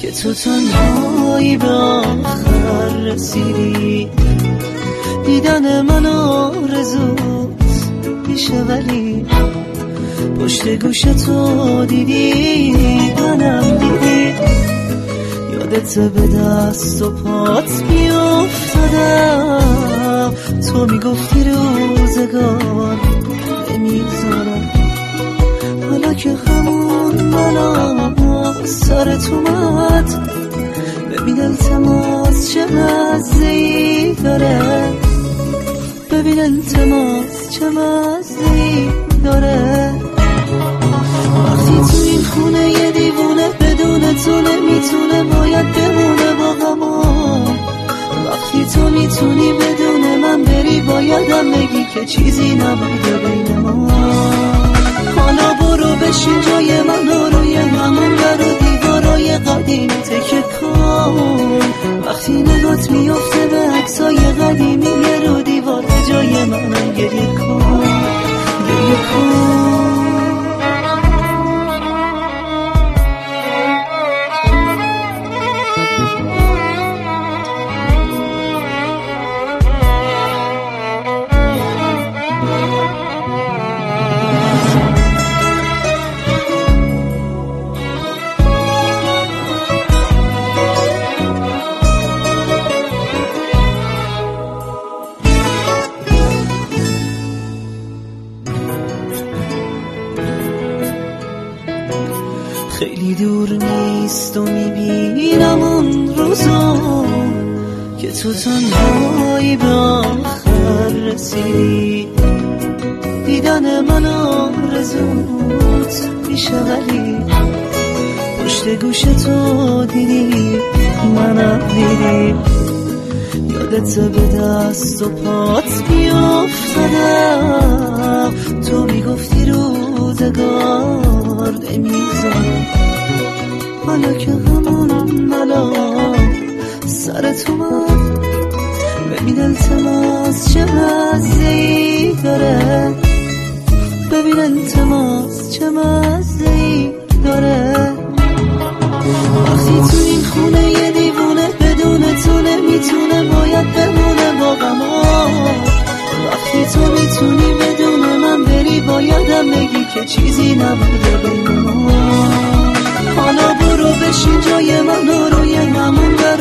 که تو تنهایی به آخر رسیدی. دیدن من آرزوت میشه ولی پشت گوش تو دیدی منم دیدی. یادت به دست و پات میافتادم، تو میگفتی روزگار نمیذارم. حالا که همون بلا سرت اومد، ببین التماس چه مزه‌ای داره، ببین التماس چه مزه‌ای داره. وقتی تو این خونه یه دیوونه بدون تو نمیتونه، باید بمونه با غما. وقتی تو میتونی بدون من بری، بایدم بگی که چیزی نبوده بین ما. حالا برو بشین جای من و روی همون در و دیوارای قدیم تکه کن. وقتی نگات میفته به عکسای قدیمی رو دیوار، جای منم گریه کن، گریه کن. خیلی دور نیست و میبینم اون روزا که تو تنهایی به آخر رسیدی. دیدن من آرزوت میشه ولی پشت گوش تو دیدی منم دیدی. یادت به دست و پات میافتادم، تو میگفتی روزگار نمیذارم. حالا که همون بلا سرت اومد، ببین التماس چه مزه‌ای داره، ببین التماس چه مزه‌ای داره. وقتی تو این خونه یه دیوونه بدون تو نمیتونه، باید بمونه با غما. وقتی تو میتونی بدون من بری، بایدم بگی که چیزی نبوده بین ما. حالا برو بشین جای من و روی همون در